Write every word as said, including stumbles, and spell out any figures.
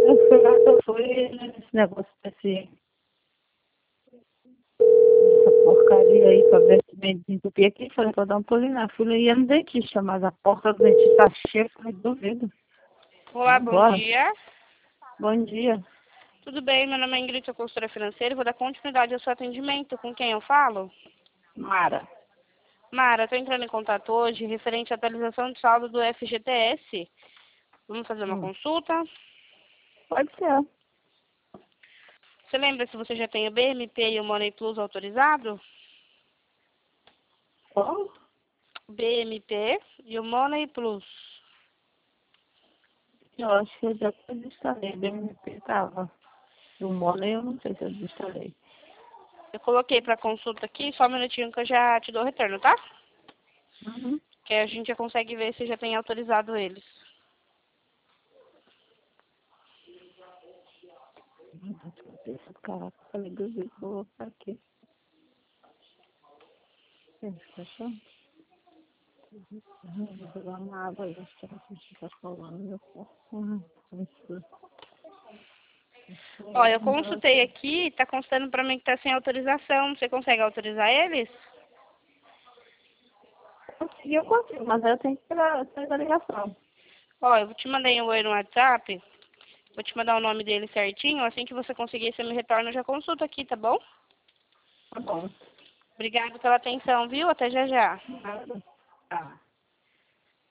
Eu fui lá, eu fui nesse negócio desse, dessa porcaria aí pra ver se me desentupir aqui. Falei pra dar um pulinho na fila e ia no dentista, mas a porta do dentista tá cheia, falei, duvido. Olá, bom Bora. dia. Bom dia. Tudo bem? Meu nome é Ingrid, sou consultora financeira e vou dar continuidade ao seu atendimento. Com quem eu falo? Mara. Mara, estou entrando em contato hoje referente à atualização de saldo do F G T S. Vamos fazer uma Hum, consulta? pode ser. Você lembra se você já tem o B M P e o Money Plus autorizado? Qual? B M P e o Money Plus. Eu acho que eu já desinstalei. B M P tava. O Money eu não sei se eu desinstalei. Eu coloquei para consulta aqui, só um minutinho que eu já te dou o retorno, tá? Uhum. Que a gente já consegue ver se já tem autorizado eles. Caraca, falei, duvido, vou colocar aqui. Fecha. Vou pegar uma água aí, acho que ela fica colando no meu corpo. Uhum. Isso. Ó, eu consultei aqui, tá constando pra mim que tá sem autorização. Você consegue autorizar eles? Consegui, eu consigo, mas aí eu tenho que tirar essa ligação. Ó, eu te mandei um oi no WhatsApp. Vou te mandar o nome dele certinho. Assim que você conseguir, você me retorna, eu já consulto aqui, tá bom? Tá bom. Obrigada pela atenção, viu? Até já já. Nada. Tá.